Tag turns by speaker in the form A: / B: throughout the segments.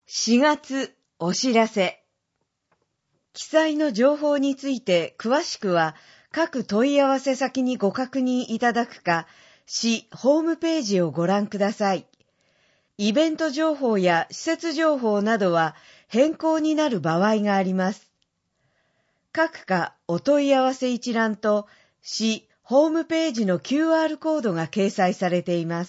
A: 4月お知らせ。記載の情報について詳しくは各問い合わせ先にご確認いただくか、市ホームページをご覧ください。イベント情報や施設情報などは変更になる場合があります。各課お問い合わせ一覧と市ホームページの QR コードが掲載されています。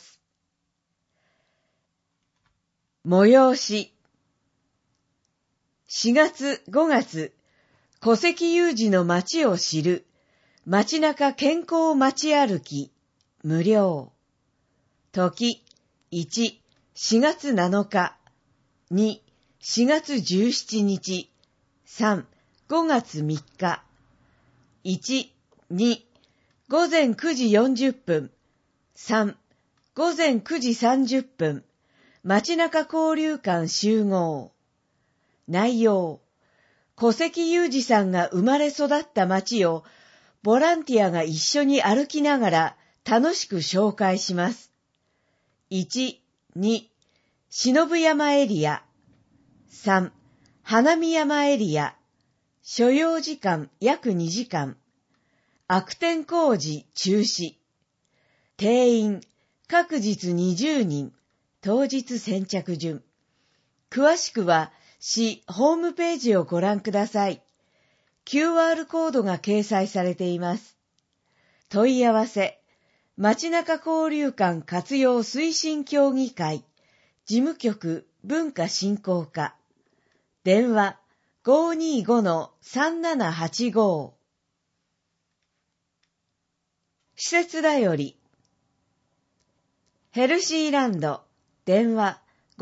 A: 催し。4月5月、戸籍有事の街を知る、街中健康街歩き、無料。時、1、4月7日、2、4月17日、3、5月3日。1、2、午前9時40分、3、午前9時30分、街中交流館集合。内容。戸籍有事さんが生まれ育った町をボランティアが一緒に歩きながら楽しく紹介します。1、2、忍山エリア。3、花見山エリア。所要時間約2時間。悪天工事中止。定員各日20人。当日先着順。詳しくは市ホームページをご覧ください。QR コードが掲載されています。問い合わせ、街中交流館活用推進協議会、事務局文化振興課、電話 525-3785。施設だより、ヘルシーランド、電話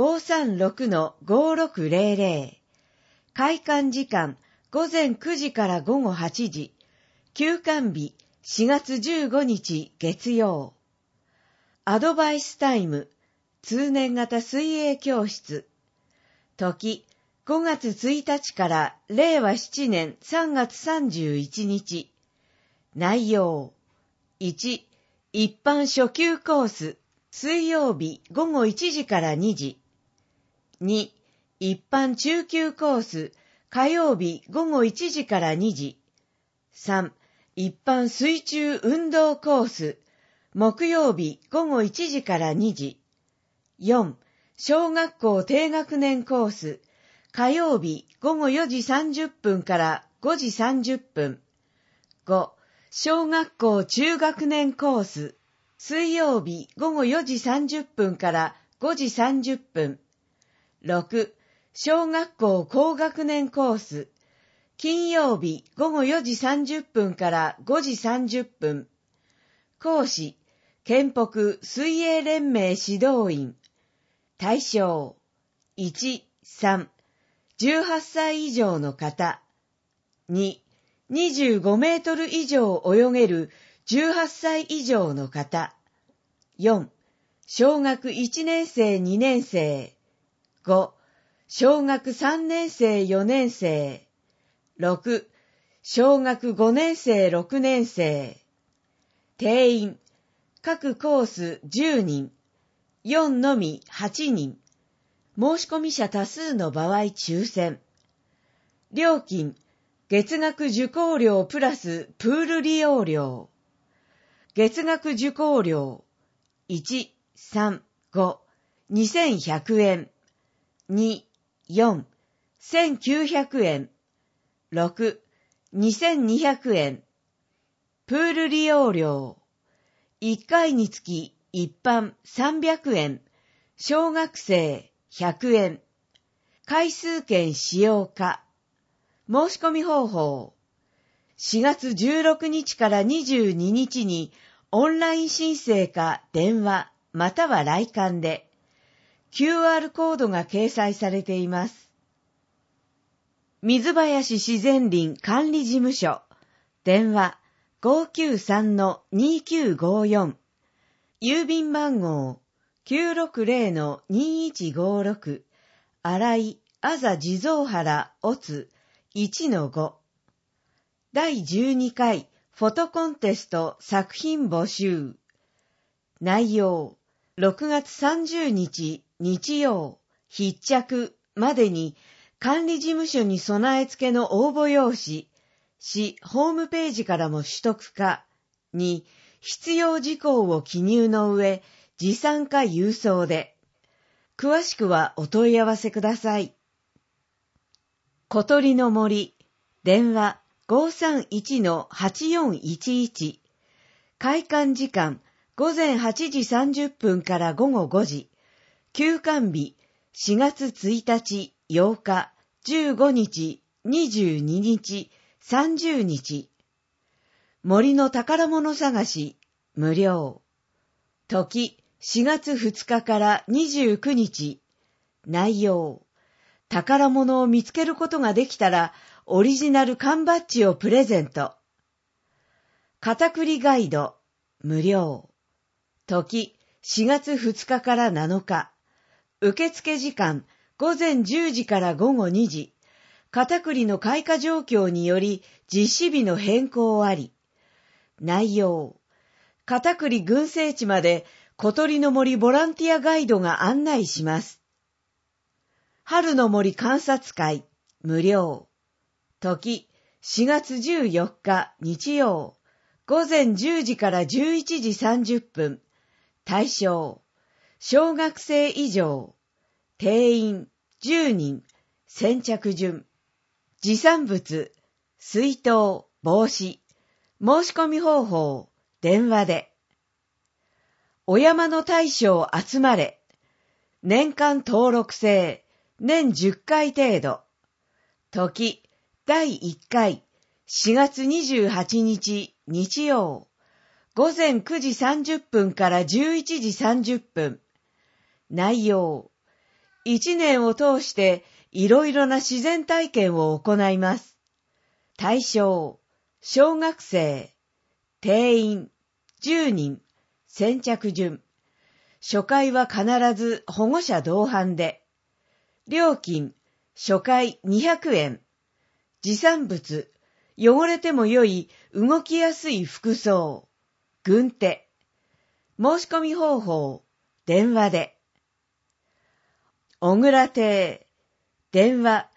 A: 536-5600。開館時間午前9時から午後8時。休館日4月15日月曜。アドバイスタイム通年型水泳教室。時5月1日から令和7年3月31日。内容。1、一般初級コース。水曜日午後1時から2時。2、一般中級コース、火曜日午後1時から2時。3、一般水中運動コース、木曜日午後1時から2時。4、小学校低学年コース、火曜日午後4時30分から5時30分。5、小学校中学年コース、水曜日午後4時30分から5時30分。6、小学校高学年コース、金曜日午後4時30分から5時30分。講師、県北水泳連盟指導員。対象、1、3、18歳以上の方。2、25メートル以上泳げる18歳以上の方。4、小学1年生2年生。5、小学3年生4年生。6、小学5年生6年生。定員、各コース10人。4のみ8人。申し込み者多数の場合抽選。料金、月額受講料プラスプール利用料。月額受講料、1、3、5、2100円。2、4、1900円。6、2200円。プール利用料。1回につき一般300円。小学生100円。回数券使用可。申し込み方法。4月16日から22日にオンライン申請か電話または来館で。QR コードが掲載されています。水林自然林管理事務所。電話 593-2954。郵便番号 960-2156。新井あざ地蔵原オツ 1-5。第12回フォトコンテスト作品募集。内容6月30日日曜必着までに管理事務所に備え付けの応募用紙、市ホームページからも取得かに必要事項を記入の上、持参か郵送で。詳しくはお問い合わせください。小鳥の森、電話 531-8411。開館時間午前8時30分から午後5時。休館日4月1日、8日、15日、22日、30日。森の宝物探し、無料。時、4月2日から29日。内容。宝物を見つけることができたら、オリジナル缶バッジをプレゼント。片栗ガイド、無料。時、4月2日から7日。受付時間、午前10時から午後2時。片栗の開花状況により実施日の変更あり。内容。片栗群生地まで小鳥の森ボランティアガイドが案内します。春の森観察会、無料。時、4月14日日曜。午前10時から11時30分。対象。小学生以上。定員10人。先着順。持参物。水筒、帽子。申し込み方法。電話で。お山の大将集まれ。年間登録制。年10回程度。時、第1回。4月28日日曜。午前9時30分から11時30分。内容。1年を通していろいろな自然体験を行います。対象。小学生。定員。10人。先着順。初回は必ず保護者同伴で。料金。初回200円。持参物。汚れても良い動きやすい服装。軍手。申し込み方法。電話で。小倉邸。電話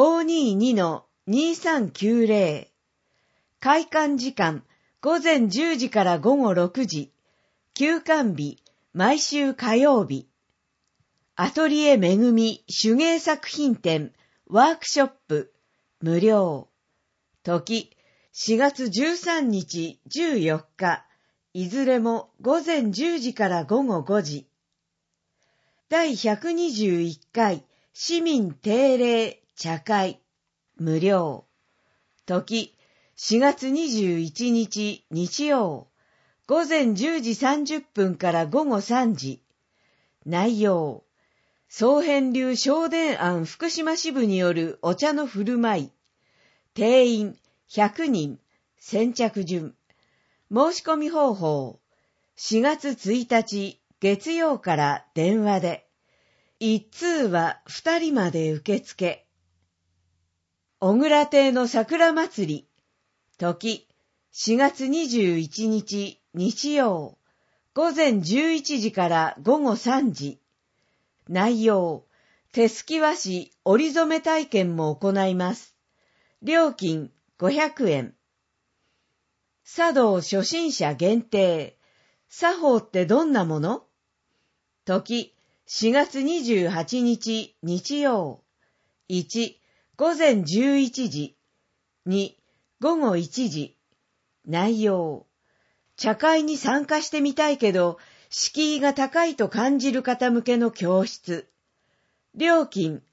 A: 522-2390。開館時間午前10時から午後6時。休館日毎週火曜日。アトリエめぐみ手芸作品展ワークショップ無料。時4月13日14日。いずれも午前10時から午後5時。第121回市民定例茶会無料。時4月21日日曜。午前10時30分から午後3時。内容。総編流正伝庵福島支部によるお茶の振る舞い。定員100人。先着順。申し込み方法。4月1日月曜から電話で。1通は2人まで受付。小倉邸の桜祭り。時4月21日日曜。午前11時から午後3時。内容。手すき和紙織り染め体験も行います。料金500円。茶道初心者限定。茶法ってどんなもの？時4月28日日曜。1、午前11時。2、午後1時。内容。茶会に参加してみたいけど、敷居が高いと感じる方向けの教室。料金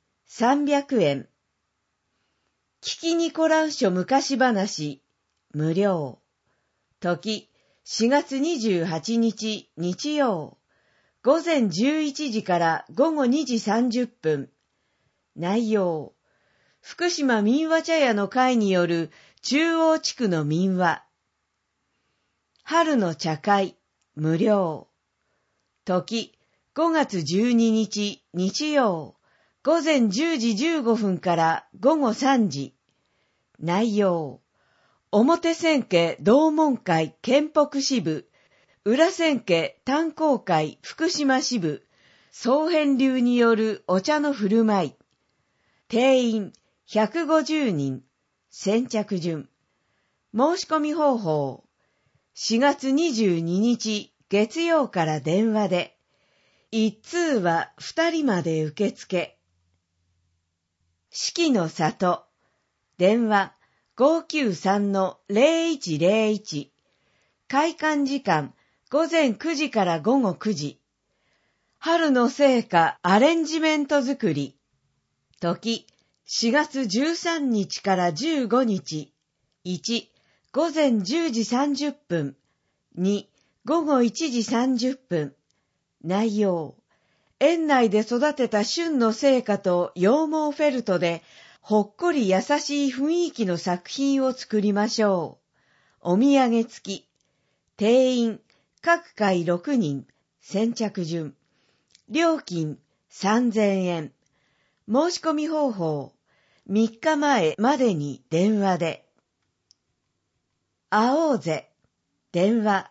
A: 300円。聞きにこらんしょ昔話。無料。時4月28日日曜。午前11時から午後2時30分。内容。福島民話茶屋の会による中央地区の民話。春の茶会、無料。時、5月12日日曜。午前10時15分から午後3時。内容。表千家同門会県北支部、裏千家炭鉱会福島支部、総編流によるお茶の振る舞い。 定員150人、先着順。申し込み方法。4月22日月曜から電話で、1通は2人まで受付。四季の里。電話 593-0101。開館時間午前9時から午後9時。春の聖歌アレンジメント作り。時、4月13日から15日。1、午前10時30分。2、午後1時30分。内容。園内で育てた旬の聖歌と羊毛フェルトで、ほっこり優しい雰囲気の作品を作りましょう。お土産付き。定員、各回6人、先着順。料金、3000円。申し込み方法。3日前までに電話で。会おうぜ。電話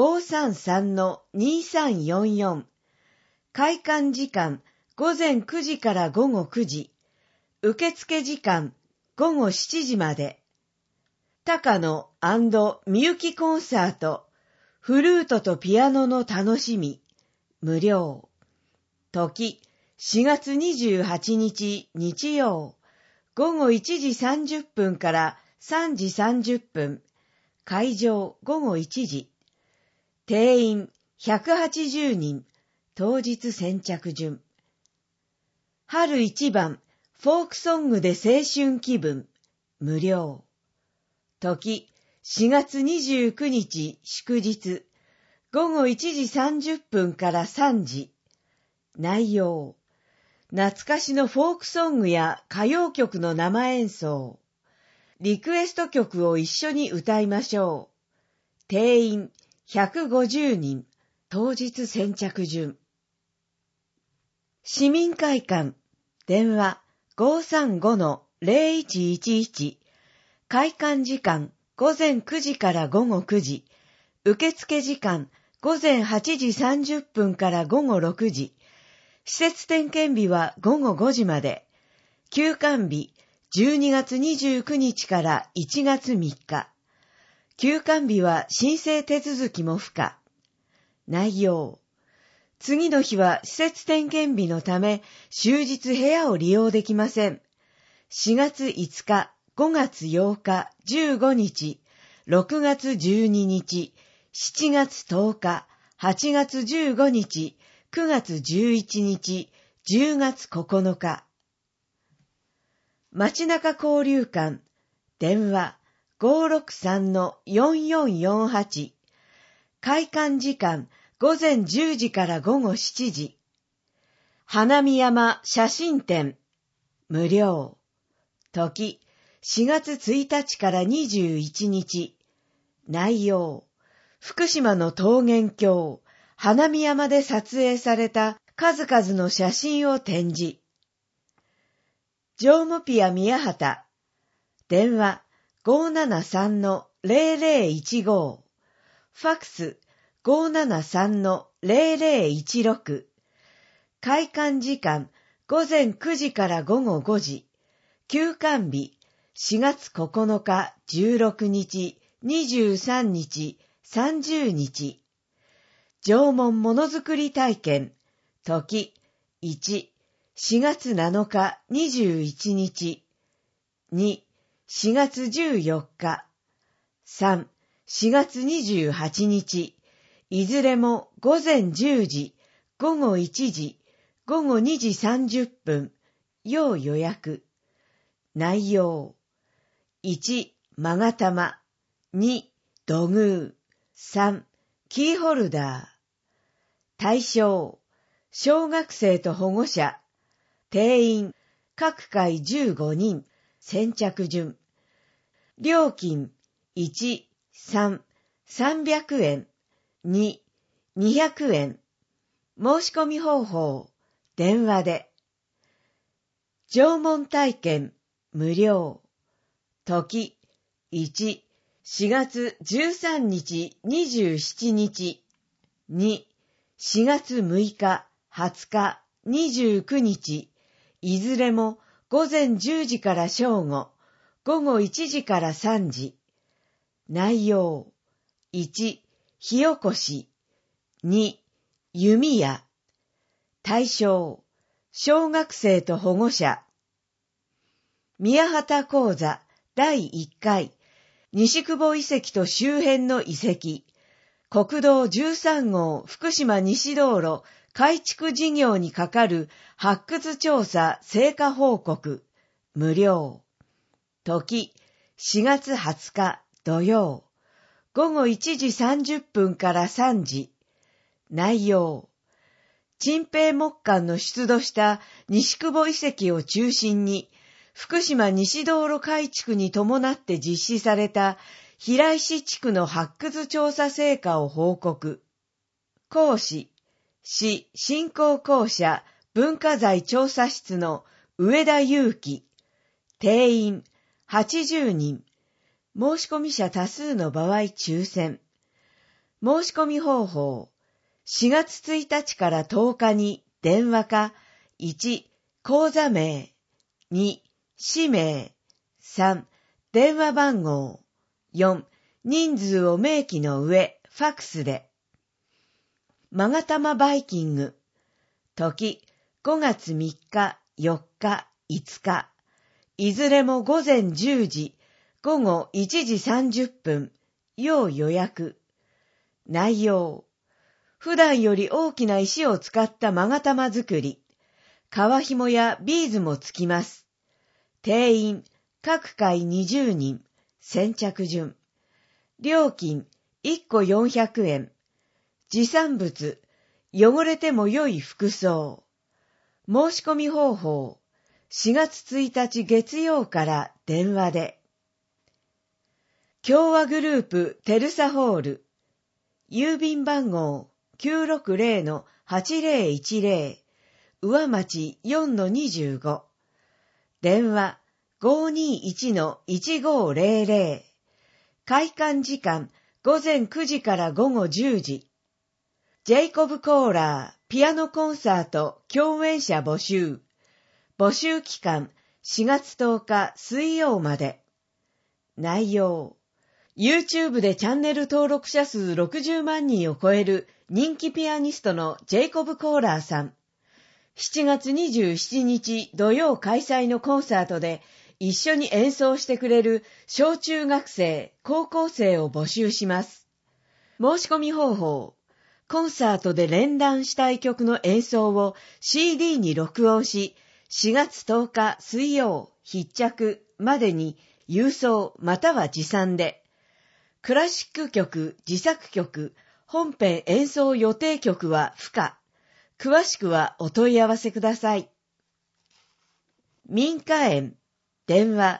A: 533-2344。開館時間午前9時から午後9時。受付時間午後7時まで。高野&みゆきコンサート。フルートとピアノの楽しみ。無料。時、4月28日日曜。午後1時30分から3時30分。会場午後1時。定員180人。当日先着順。春一番、フォークソングで青春気分。無料。時、4月29日祝日。午後1時30分から3時。内容。懐かしのフォークソングや歌謡曲の生演奏。リクエスト曲を一緒に歌いましょう。定員150人。当日先着順。市民会館。電話 535-0111。開館時間午前9時から午後9時。受付時間午前8時30分から午後6時。施設点検日は午後5時まで。休館日12月29日から1月3日。休館日は申請手続きも不可。内容。次の日は施設点検日のため、終日部屋を利用できません。4月5日、5月8日、15日、6月12日、7月10日、8月15日、9月11日、10月9日。街中交流館。電話 563-4448。開館時間午前10時から午後7時。花見山写真展。無料。時、4月1日から21日。内容。福島の桃源郷、花見山で撮影された数々の写真を展示。ジョーモピア宮畑。電話 573-0015。ファクス 573-0016。開館時間午前9時から午後5時。休館日4月9日、16日、23日、30日。縄文ものづくり体験。時1、4月7日、21日。2、4月14日。3、4月28日。いずれも午前10時、午後1時、午後2時30分。要予約。内容。1、勾玉。2、土偶。3、キーホルダー。対象。小学生と保護者。定員。各回15人。先着順。料金。1、3、300円。2、200円。申し込み方法。電話で。縄文体験。無料。時。1、4月13日、27日。2、4月6日、20日、29日。いずれも午前10時から正午、午後1時から3時。内容。1、火起こし。2、弓矢。対象。小学生と保護者。宮畑講座第1回。西久保遺跡と周辺の遺跡。国道13号福島西道路改築事業にかかる発掘調査成果報告。無料。時、4月20日土曜。午後1時30分から3時。内容。陳平木簡の出土した西久保遺跡を中心に、福島西道路改築に伴って実施された平石地区の発掘調査成果を報告。講師、市振興公社文化財調査室の上田祐樹。定員80人。申し込み者多数の場合抽選。申し込み方法。4月1日から10日に電話か、1、口座名、2、氏名、3、電話番号、4、人数を明記の上、ファクスで。勾玉バイキング。時、5月3日、4日、5日。いずれも午前10時、午後1時30分、要予約。内容。普段より大きな石を使った勾玉作り。革紐やビーズもつきます。定員、各回20人、先着順。料金、1個400円。持参物、汚れても良い服装。申し込み方法、4月1日月曜から電話で。共和グループテルサホール。郵便番号、960-8010、上町 4-25。電話、521-1500。開館時間、午前9時から午後10時。ジェイコブ・コーラー、ピアノコンサート、共演者募集。募集期間、4月10日水曜まで。内容。YouTube でチャンネル登録者数60万人を超える人気ピアニストのジェイコブ・コーラーさん。7月27日土曜開催のコンサートで一緒に演奏してくれる小中学生、高校生を募集します。申し込み方法。コンサートで連弾したい曲の演奏を CD に録音し、4月10日水曜必着までに郵送または持参で、クラシック曲、自作曲、本編演奏予定曲は不可。詳しくはお問い合わせください。民家園。電話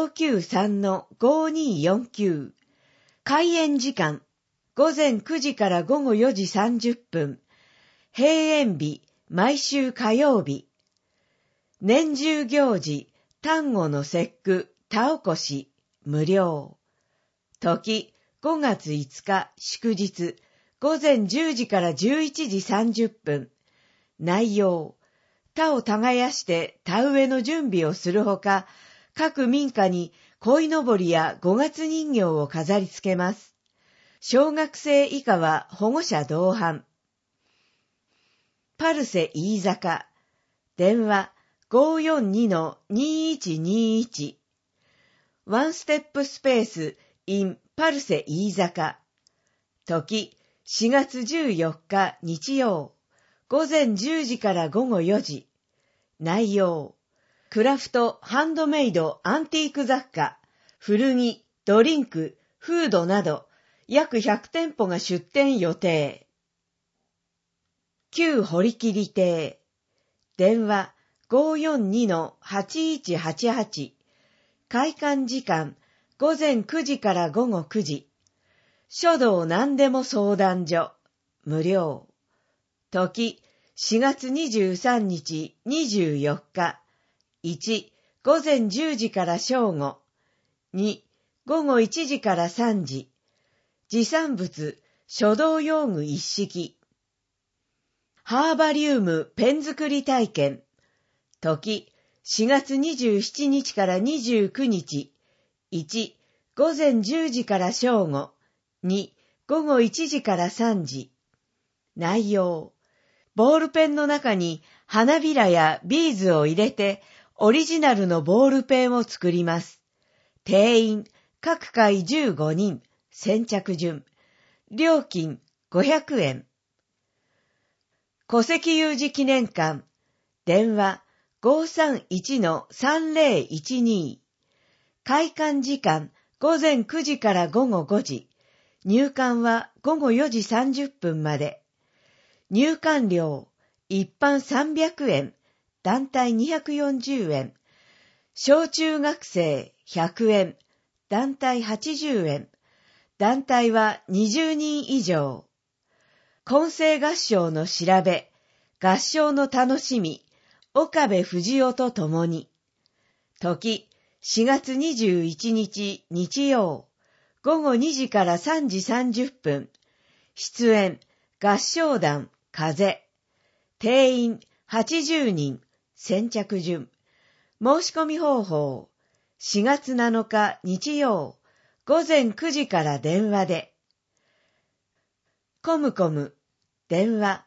A: 593-5249。開園時間。午前9時から午後4時30分。閉園日、毎週火曜日。年中行事、端午の節句、田起こし、無料。時、5月5日、祝日、午前10時から11時30分。内容、田を耕して田植えの準備をするほか、各民家に鯉のぼりや五月人形を飾り付けます。小学生以下は保護者同伴。パルセ飯坂。電話 542-2121。ワンステップスペース in パルセ飯坂。時、4月14日日曜。午前10時から午後4時。内容。クラフト、ハンドメイド、アンティーク雑貨、古着、ドリンク、フードなど、約100店舗が出店予定。旧堀切亭。電話 542-8188。開館時間、午前9時から午後9時。書道何でも相談所。無料。時、4月23日24日。1、午前10時から正午。2、午後1時から3時。持参物、書道用具一式。ハーバリウムペン作り体験。時、 4月27日から29日。1、午前10時から正午。2、午後1時から3時。内容。ボールペンの中に花びらやビーズを入れて、オリジナルのボールペンを作ります。定員、各回15人、先着順。料金、500円。戸籍有事記念館。電話、531-3012。開館時間、午前9時から午後5時。入館は午後4時30分まで。入館料、一般300円、団体240円。小中学生100円、団体80円。団体は20人以上。混声合唱の調べ、合唱の楽しみ、岡部藤夫と共に。時、4月21日日曜、午後2時から3時30分。出演、合唱団、風。定員、80人、先着順。申し込み方法、4月7日日曜、午前9時から電話で。コムコム、電話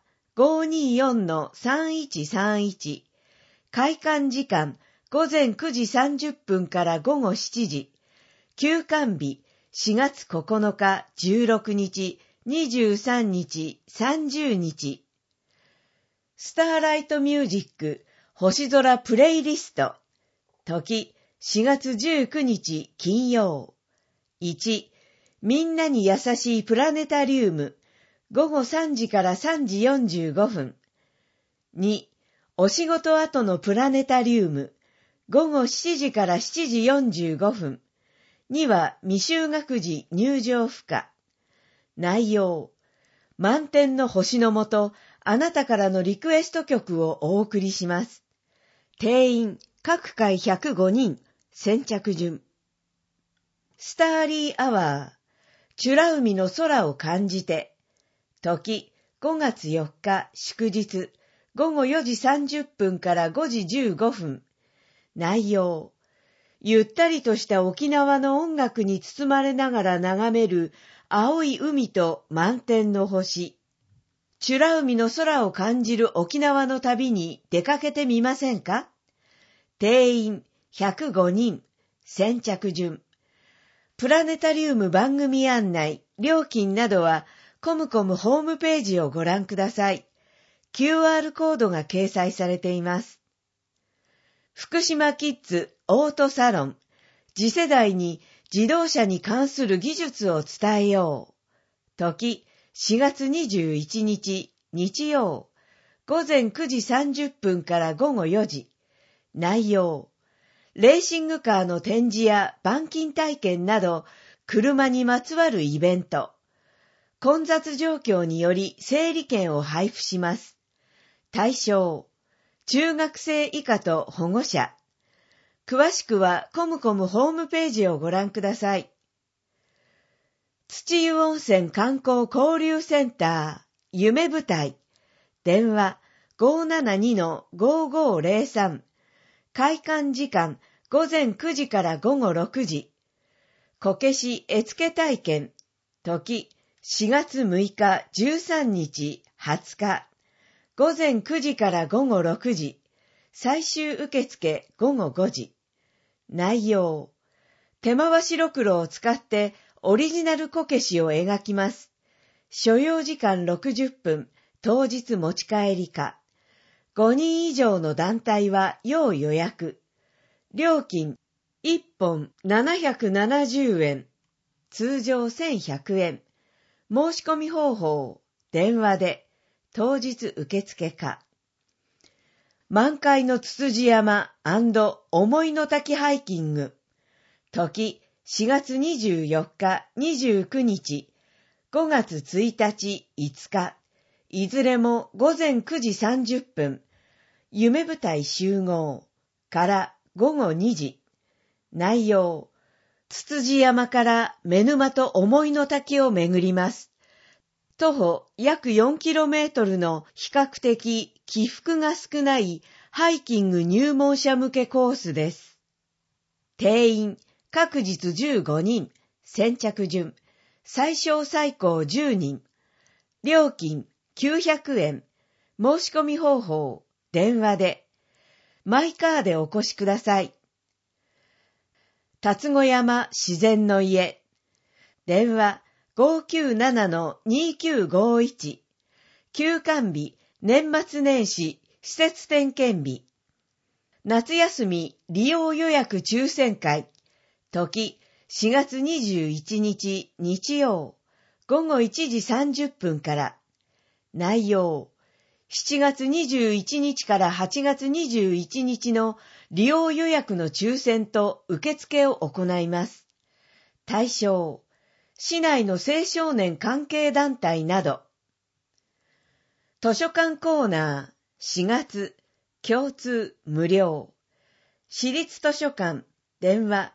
A: 524-3131。開館時間、午前9時30分から午後7時。休館日、4月9日、16日、23日、30日。スターライトミュージック、星空プレイリスト。時、4月19日金曜。1、みんなに優しいプラネタリウム。午後3時から3時45分。2、お仕事後のプラネタリウム。午後7時から7時45分。2は未就学児入場不可。内容。満天の星のもと、あなたからのリクエスト曲をお送りします。定員、各回105人、先着順。スターリーアワー、美ら海の空を感じて。時、5月4日祝日、午後4時30分から5時15分。内容。ゆったりとした沖縄の音楽に包まれながら眺める青い海と満天の星。美ら海の空を感じる沖縄の旅に出かけてみませんか？定員105人、先着順。プラネタリウム番組案内、料金などはコムコムホームページをご覧ください。QR コードが掲載されています。福島キッズオートサロン。次世代に自動車に関する技術を伝えよう。時、4月21日日曜。午前9時30分から午後4時。内容。レーシングカーの展示や板金体験など、車にまつわるイベント。混雑状況により整理券を配布します。対象。中学生以下と保護者。詳しくはコムコムホームページをご覧ください。土湯温泉観光交流センター、夢舞台。電話 572-5503。開館時間午前9時から午後6時。こけし絵付け体験。時4月6日13日20日。午前9時から午後6時。最終受付午後5時。内容。手回しろくろを使ってオリジナルこけしを描きます。所要時間60分、当日持ち帰りか。5人以上の団体は要予約。料金、1本770円。通常1100円。申し込み方法、電話で、当日受付か。満開のつつじ山&思いの滝ハイキング。時、4月24日、29日、5月1日、5日。いずれも午前9時30分。夢舞台集合。から午後2時。内容。つつじ山から目沼と思いの滝を巡ります。徒歩約 4km の比較的起伏が少ないハイキング入門者向けコースです。定員、各日15人、先着順、最小最高10人、料金900円、申し込み方法、電話で、マイカーでお越しください。竜子山自然の家、電話 597-2951、休館日、年末年始、施設点検日、夏休み利用予約抽選会、時4月21日日曜、午後1時30分から、内容、7月21日から8月21日の利用予約の抽選と受付を行います。対象、市内の青少年関係団体など。図書館コーナー、4月、共通無料。市立図書館、電話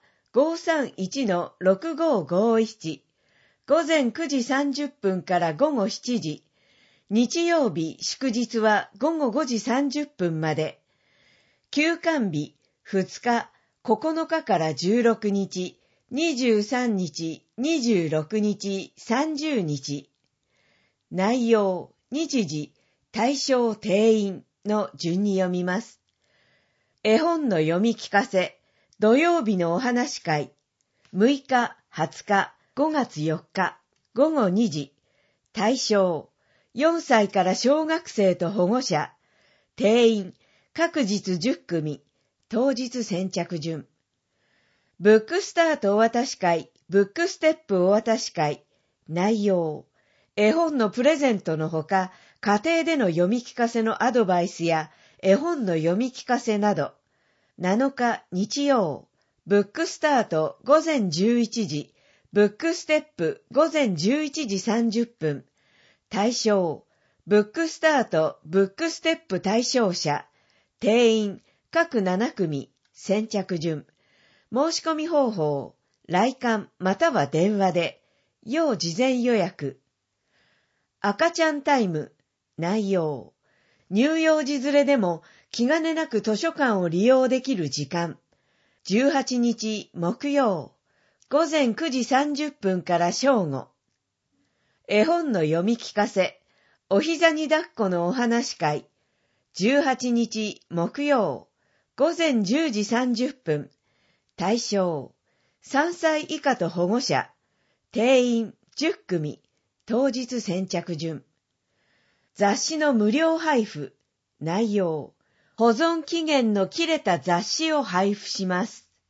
A: 531-6551、午前9時30分から午後7時、日曜日祝日は午後5時30分まで。休館日2日、9日から16日、23日、26日、30日。内容、日時、対象定員の順に読みます。絵本の読み聞かせ、土曜日のお話会、6日、20日、5月4日、午後2時。対象、4歳から小学生と保護者、定員、各日10組、当日先着順。ブックスタートお渡し会、ブックステップお渡し会、内容、絵本のプレゼントのほか、家庭での読み聞かせのアドバイスや、絵本の読み聞かせなど、7日日曜、ブックスタート午前11時、ブックステップ午前11時30分、対象、ブックスタート、ブックステップ対象者、定員、各7組、先着順。申し込み方法、来館または電話で、要事前予約。赤ちゃんタイム、内容。乳幼児連れでも気兼ねなく図書館を利用できる時間。18日木曜、午前9時30分から正午。絵本の読み聞かせ、お膝に抱っこのお話会。18日木曜、午前10時30分。対象、3歳以下と保護者。定員10組。当日先着順。雑誌の無料配布。内容、保存期限の切れた雑誌を配布します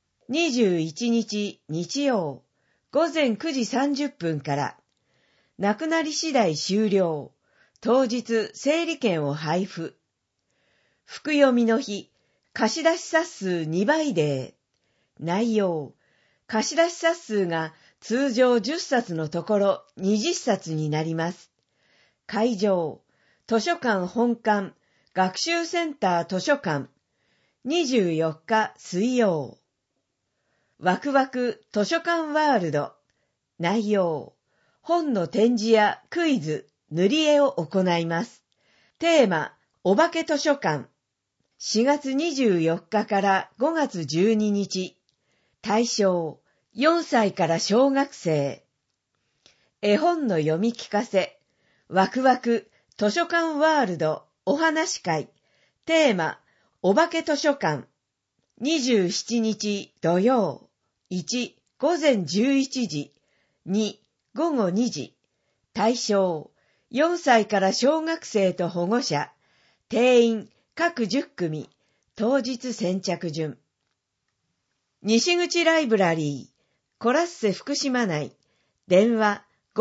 A: 。21日日曜、午前9時30分から。なくなり次第終了。当日整理券を配布。福読みの日、貸出冊数2倍デー。内容、貸出冊数が通常10冊のところ20冊になります。会場、図書館本館、学習センター図書館。24日水曜。ワクワク図書館ワールド。内容、本の展示やクイズ、塗り絵を行います。テーマ、お化け図書館。4月24日から5月12日。対象、4歳から小学生。絵本の読み聞かせ、ワクワク図書館ワールドお話会。テーマ、お化け図書館。27日土曜。1、午前11時。2、午後2時。対象、4歳から小学生と保護者。定員、各10組。当日先着順。西口ライブラリー、コラッセ福島内。電話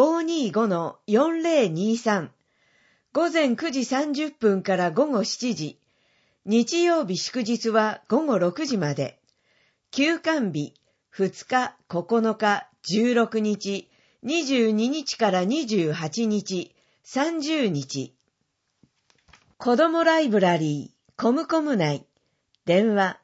A: 525-4023。午前9時30分から午後7時。日曜日祝日は午後6時まで。休館日、2日、9日、16日、22日から28日、30日。子どもライブラリー、コムコム内。電話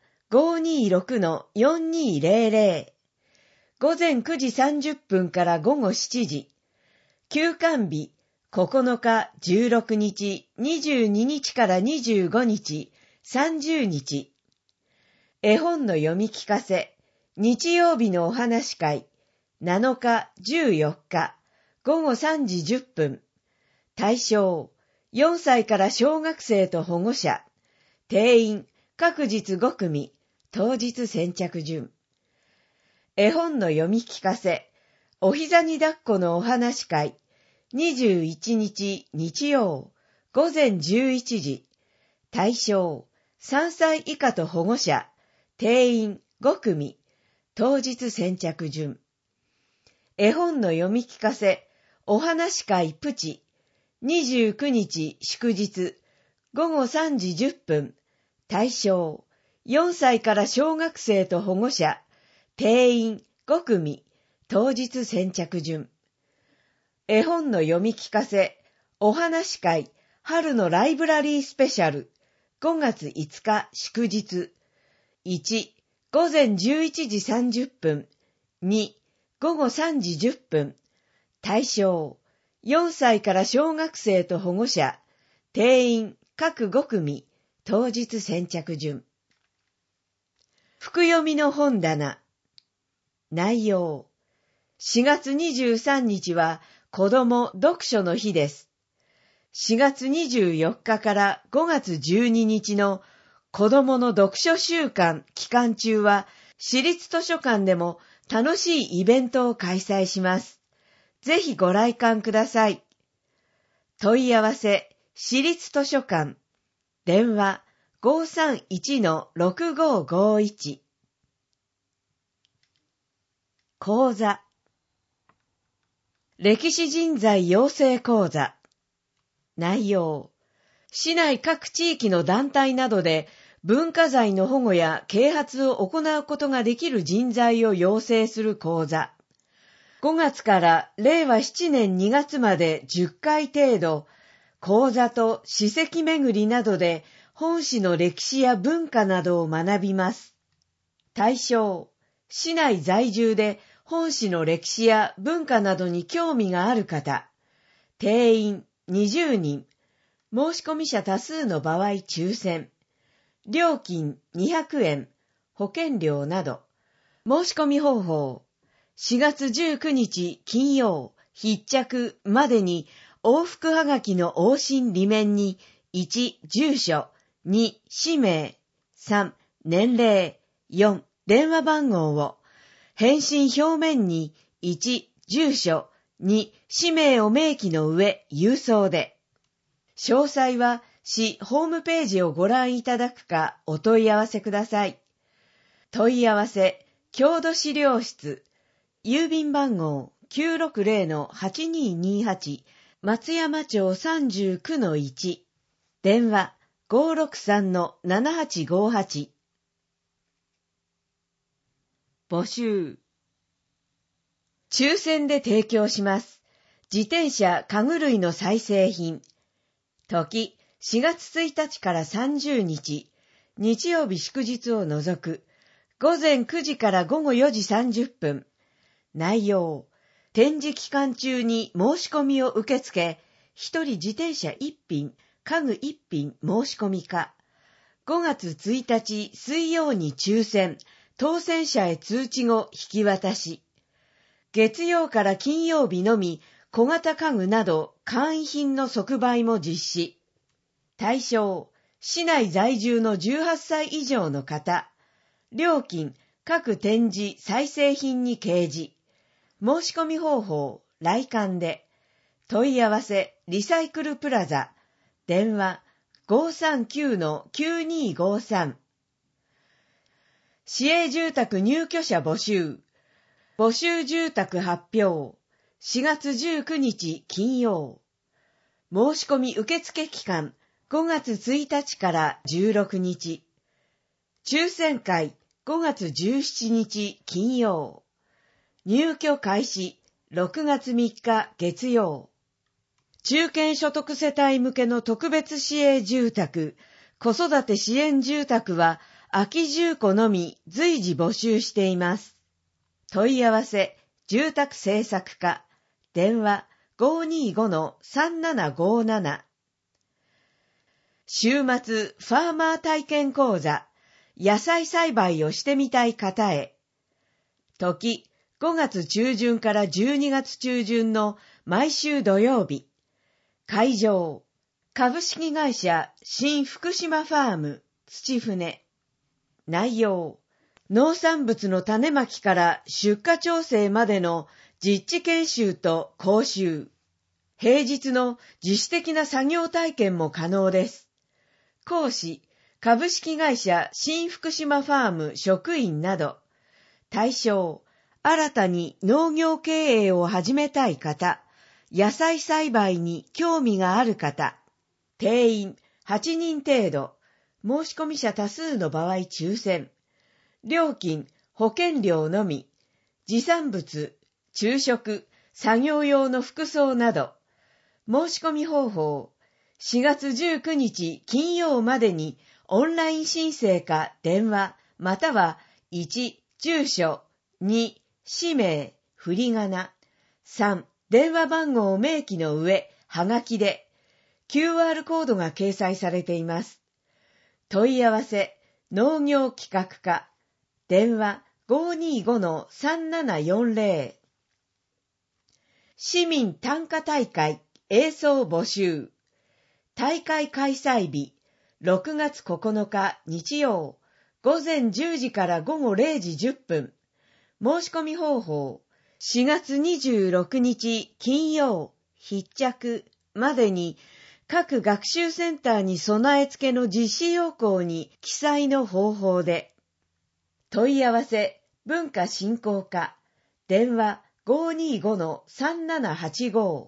A: 526-4200。午前9時30分から午後7時。休館日、9日、16日、22日から25日、 30日。絵本の読み聞かせ、日曜日のお話会、7日、14日、午後3時10分。対象、4歳から小学生と保護者。定員、各日5組、当日先着順。絵本の読み聞かせ、お膝に抱っこのお話会、21日日曜、午前11時。対象、3歳以下と保護者。定員5組、当日先着順。絵本の読み聞かせ、お話会プチ、29日祝日、午後3時10分。対象、4歳から小学生と保護者。定員5組、当日先着順。絵本の読み聞かせ、お話会、春のライブラリースペシャル、5月5日祝日。1、午前11時30分。2、午後3時10分。対象、4歳から小学生と保護者。定員各5組、当日先着順。福読みの本棚。内容。4月23日は子ども読書の日です。4月24日から5月12日の子どもの読書週間期間中は、市立図書館でも楽しいイベントを開催します。ぜひご来館ください。問い合わせ、市立図書館。電話 531-6551。講座。歴史人材養成講座。内容。市内各地域の団体などで文化財の保護や啓発を行うことができる人材を養成する講座。5月から令和7年2月まで10回程度、講座と史跡巡りなどで本市の歴史や文化などを学びます。対象、市内在住で本市の歴史や文化などに興味がある方。定員20人。申し込み者多数の場合抽選。料金200円。保険料など。申し込み方法。4月19日金曜必着までに往復はがきの往診裏面に1、住所、2、氏名、3、年齢、4、電話番号を、返信表面に1、住所、2、氏名を明記の上、郵送で。詳細は市ホームページをご覧いただくかお問い合わせください。問い合わせ、郷土資料室、郵便番号 960-8228 松山町39-1。電話 563-7858。募集。抽選で提供します。自転車家具類の再生品。時、4月1日から30日、日曜日祝日を除く、午前9時から午後4時30分。内容、展示期間中に申し込みを受け付け、1人自転車1品、家具1品申し込みか。5月1日水曜に抽選、当選者へ通知後引き渡し。月曜から金曜日のみ、小型家具など簡易品の即売も実施。対象、市内在住の18歳以上の方。料金、各展示再生品に掲示。申し込み方法、来館で。問い合わせ、リサイクルプラザ。電話、539-9253。市営住宅入居者募集。募集住宅発表。4月19日金曜。申し込み受付期間5月1日から16日。抽選会5月17日金曜。入居開始6月3日月曜。中堅所得世帯向けの特別市営住宅、子育て支援住宅は空き住戸のみ随時募集しています。問い合わせ、住宅政策課。電話 525-3757。 週末ファーマー体験講座、野菜栽培をしてみたい方へ。時、5月中旬から12月中旬の毎週土曜日。会場、株式会社新福島ファーム土船。内容、農産物の種まきから出荷調整までの実地研修と講習。平日の自主的な作業体験も可能です。講師、株式会社新福島ファーム職員など。対象、新たに農業経営を始めたい方、野菜栽培に興味がある方。定員8人程度。申し込み者多数の場合抽選。料金、保険料のみ。持参物、昼食、作業用の服装など。申し込み方法。4月19日金曜までにオンライン申請か電話、または1、住所、2、氏名、振り仮名、3、電話番号明記の上、はがきで、QR コードが掲載されています。問い合わせ、農業企画課、電話 525-3740。市民短歌大会、演奏募集。大会開催日、6月9日日曜、午前10時から午後0時10分。申し込み方法、4月26日金曜、必着までに、各学習センターに備え付けの実施要項に記載の方法で。問い合わせ、文化振興課、電話 525-3785。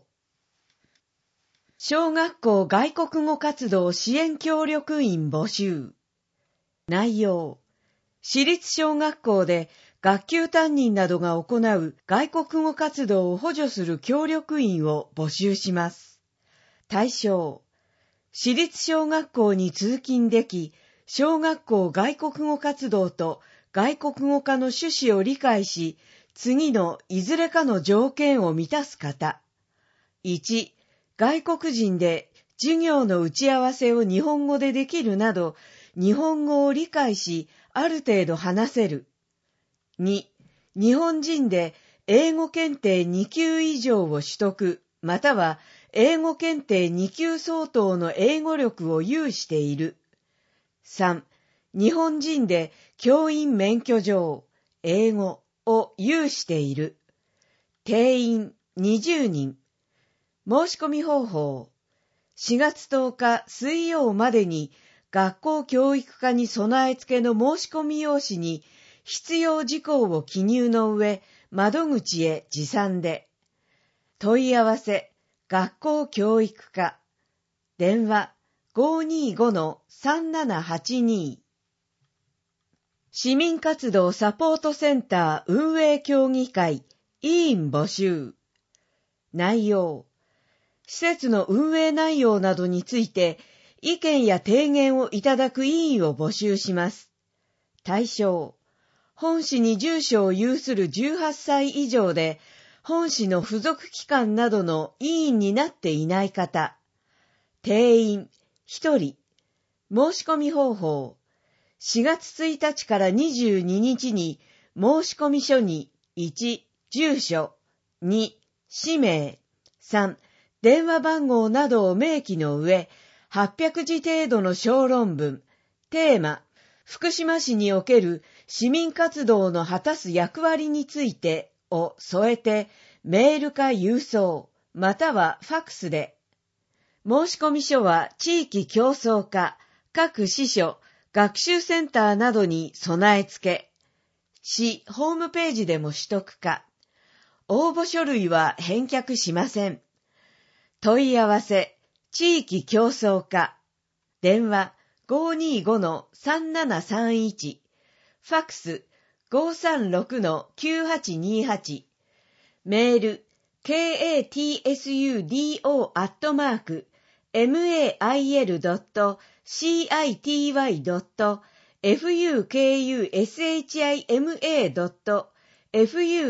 A: 小学校外国語活動支援協力員募集。内容、私立小学校で学級担任などが行う外国語活動を補助する協力員を募集します。対象、私立小学校に通勤でき、小学校外国語活動と外国語科の趣旨を理解し、次のいずれかの条件を満たす方。1、外国人で授業の打ち合わせを日本語でできるなど、日本語を理解し、ある程度話せる。2、日本人で英語検定2級以上を取得、または英語検定2級相当の英語力を有している。3、日本人で教員免許状、英語を有している。定員20人。申し込み方法。4月10日水曜までに学校教育課に備え付けの申し込み用紙に必要事項を記入の上、窓口へ持参で。問い合わせ、学校教育課。電話 525-3782。市民活動サポートセンター運営協議会委員募集。内容。施設の運営内容などについて意見や提言をいただく委員を募集します。対象。本市に住所を有する18歳以上で、本市の付属機関などの委員になっていない方。定員1人。申し込み方法。4月1日から22日に申し込み書に1、住所、2、氏名、3、電話番号などを明記の上、800字程度の小論文、テーマ、福島市における市民活動の果たす役割についてを添えて、メールか郵送、またはファックスで。申し込み書は地域競争課、各支所、学習センターなどに備え付け。市ホームページでも取得か。応募書類は返却しません。問い合わせ、地域競争課。電話 525-3731。ファックス 536-9828。メール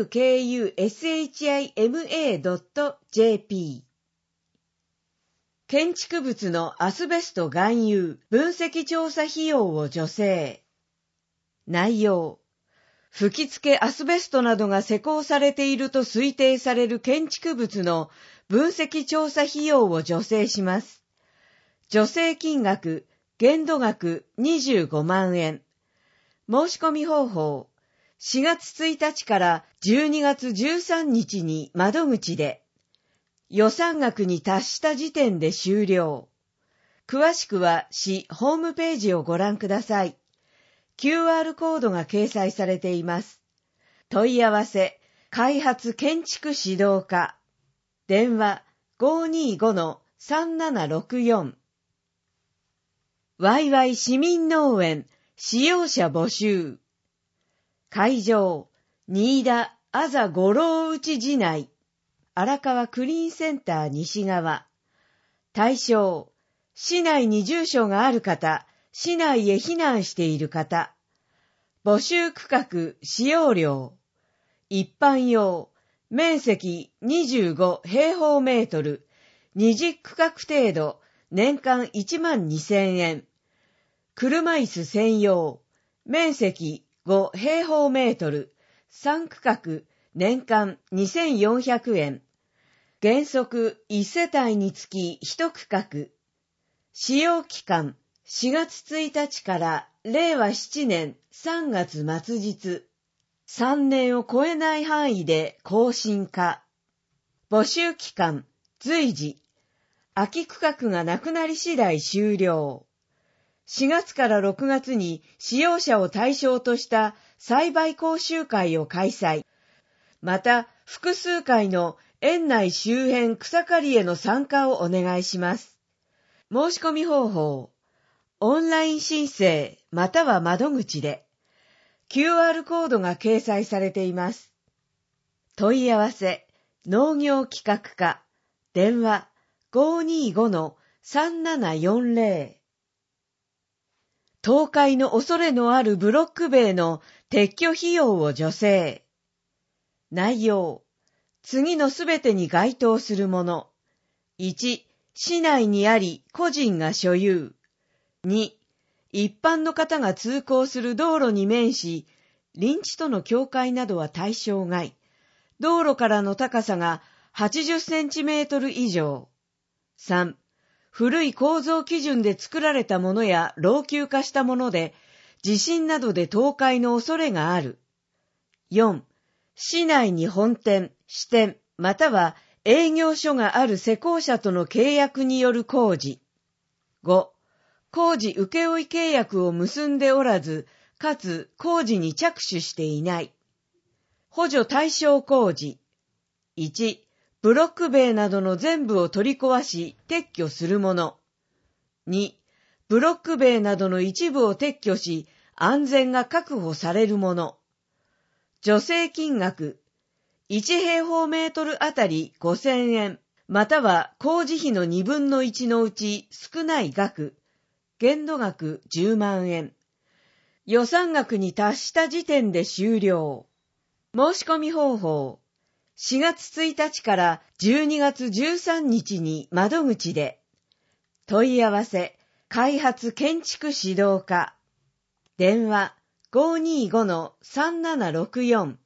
A: katsuro@mail.city.fukushima.fukushima.jp 建築物のアスベスト含有分析調査費用を助成。内容。吹き付けアスベストなどが施工されていると推定される建築物の分析調査費用を助成します。助成金額、限度額25万円。申し込み方法。4月1日から12月13日に窓口で、予算額に達した時点で終了。詳しくは市ホームページをご覧ください。QR コードが掲載されています。問い合わせ、開発建築指導課。電話 525-3764。ワイワイ市民農園、使用者募集。会場、新田あざ五郎内寺内。荒川クリーンセンター西側。対象、市内に住所がある方、市内へ避難している方。募集区画、使用料。一般用、面積25平方メートル、20区画程度、年間12,000円。車椅子専用、面積5平方メートル、3区画、年間2,400円。原則1世帯につき1区画。使用期間4月1日から令和7年3月末日。3年を超えない範囲で更新化。募集期間随時。空き区画がなくなり次第終了。4月から6月に使用者を対象とした栽培講習会を開催。また、複数回の園内周辺草刈りへの参加をお願いします。申し込み方法。オンライン申請または窓口で。QR コードが掲載されています。問い合わせ。農業企画課。電話 525-3740。倒壊の恐れのあるブロック塀の撤去費用を助成。内容。次のすべてに該当するもの。1、市内にあり個人が所有。2、一般の方が通行する道路に面し、林地との境界などは対象外。道路からの高さが80センチメートル以上。3、古い構造基準で作られたものや老朽化したもので、地震などで倒壊の恐れがある。4、市内に本店、支店、または営業所がある施工者との契約による工事。5、工事請負契約を結んでおらず、かつ工事に着手していない。補助対象工事。1、ブロック塀などの全部を取り壊し撤去するもの。2、ブロック塀などの一部を撤去し安全が確保されるもの。助成金額。1平方メートルあたり5,000円、または工事費の2分の1のうち少ない額。限度額10万円。予算額に達した時点で終了。申し込み方法。4月1日から12月13日に窓口で。問い合わせ、開発建築指導課。電話 525-3764。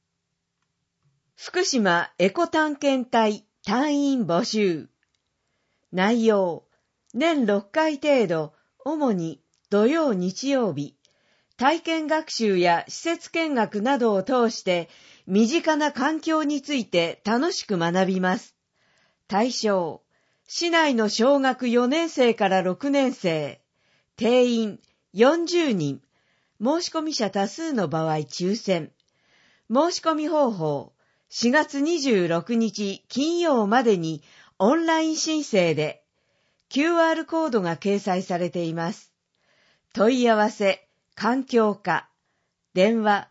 A: 福島エコ探検隊隊員募集。内容、年6回程度、主に土曜日曜日、体験学習や施設見学などを通して身近な環境について楽しく学びます。対象、市内の小学4年生から6年生、定員40人、申し込み者多数の場合抽選。申し込み方法、4月26日金曜までにオンライン申請で、QR コードが掲載されています。問い合わせ、環境課。電話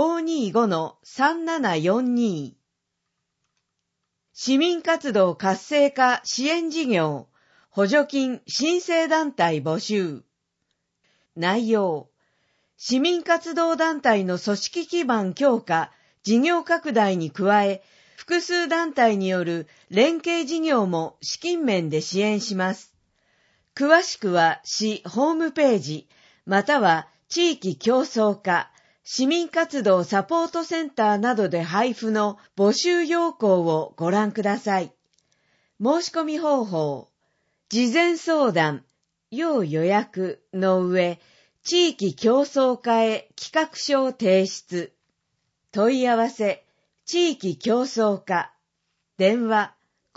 A: 525-3742。市民活動活性化支援事業、補助金申請団体募集。内容、市民活動団体の組織基盤強化、事業拡大に加え、 複数団体による連携事業も資金面で支援します。詳しくは市ホームページ、または地域共創課、市民活動サポートセンターなどで配布の募集要項をご覧ください。申し込み方法、事前相談、要予約の上、地域共創課へ企画書を提出。問い合わせ、地域共創課、電話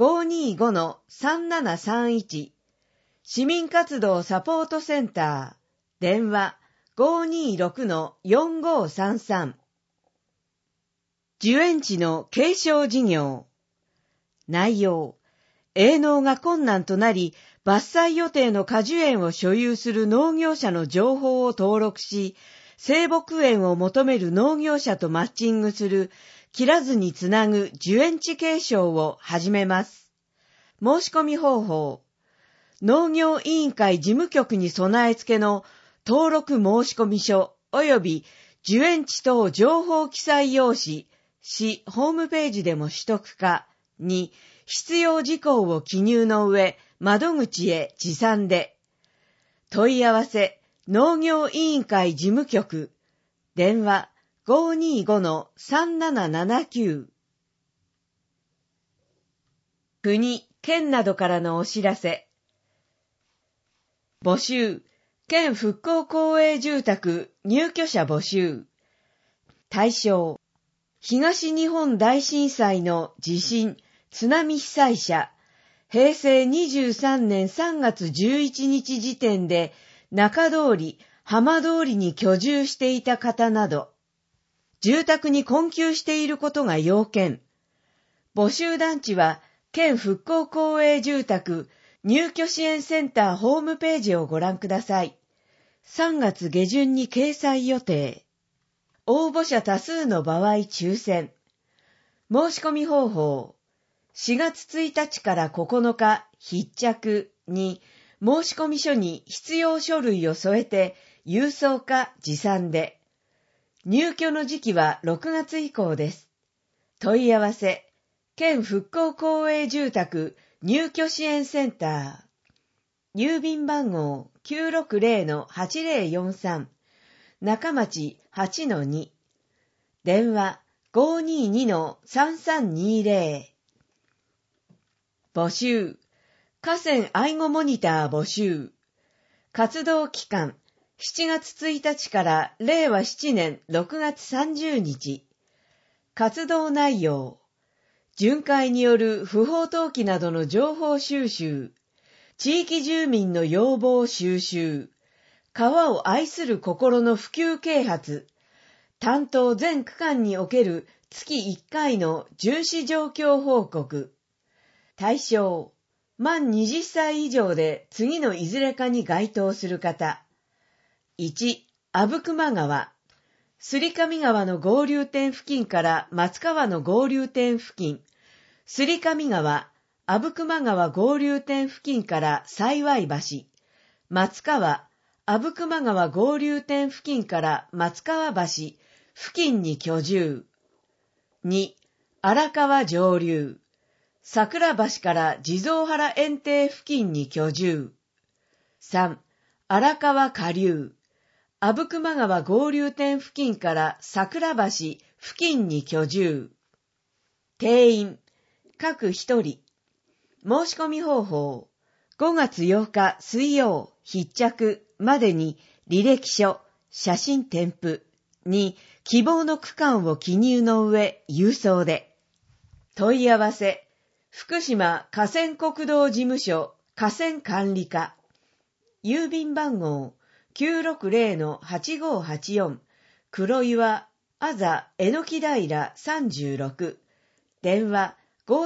A: 525-3731、市民活動サポートセンター、電話 526-4533。受園地の継承事業。内容、営農が困難となり、伐採予定の果樹園を所有する農業者の情報を登録し、生木園を求める農業者とマッチングする、切らずにつなぐ受園地継承を始めます。申し込み方法、農業委員会事務局に備え付けの登録申込書及び受園地等情報記載用紙、市ホームページでも取得かに必要事項を記入の上、窓口へ持参で。問い合わせ、農業委員会事務局、電話 525-3779。国、県などからのお知らせ。募集、県復興公営住宅入居者募集。対象、東日本大震災の地震、津波被災者、平成23年3月11日時点で中通り、浜通りに居住していた方など、住宅に困窮していることが要件。募集団地は、県復興公営住宅入居支援センターホームページをご覧ください。3月下旬に掲載予定。応募者多数の場合抽選。申し込み方法。4月1日から9日必着に申込書に必要書類を添えて郵送か持参で。入居の時期は6月以降です。問い合わせ、県復興公営住宅入居支援センター。郵便番号 960-8043。中町 8-2。電話 522-3320。募集。河川愛護モニター募集。活動期間、7月1日から令和7年6月30日。活動内容。巡回による不法投棄などの情報収集。地域住民の要望収集。川を愛する心の普及啓発。担当全区間における月1回の巡視状況報告。対象、満20歳以上で次のいずれかに該当する方。1、阿武隈川。すり上川の合流点付近から松川の合流点付近。すり上川、阿武隈川合流点付近から幸橋。松川、阿武隈川合流点付近から松川橋付近に居住。2、荒川上流。桜橋から地蔵原園庭付近に居住。3、荒川下流。阿武隈川合流点付近から桜橋付近に居住。定員、各一人。申し込み方法。5月8日水曜必着までに履歴書、写真添付に希望の区間を記入の上郵送で。問い合わせ。福島河川国道事務所河川管理課。郵便番号 960-8584 黒岩あざえのき平36。電話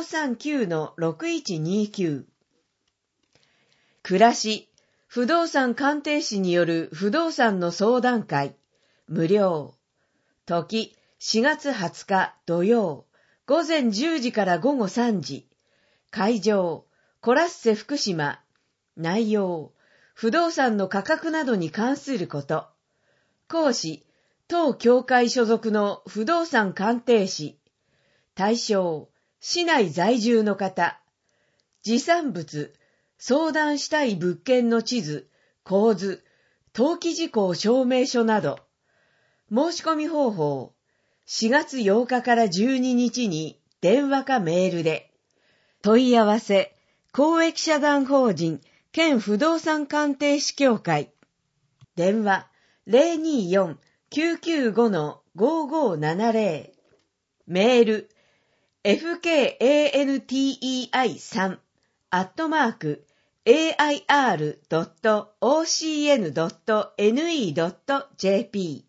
A: 539-6129。暮らし、不動産鑑定士による不動産の相談会、無料。時、4月20日土曜、午前10時から午後3時。会場、コラッセ福島。内容、不動産の価格などに関すること。講師、当協会所属の不動産鑑定士。対象、 市内在住の方、持産物、相談したい物件の地図、構図、登記事項証明書など、申し込み方法、4月8日から12日に電話かメールで、問い合わせ、公益社団法人県不動産鑑定士協会、電話 024-995-5570、メール、fkantei3@air.ocn.ne.jp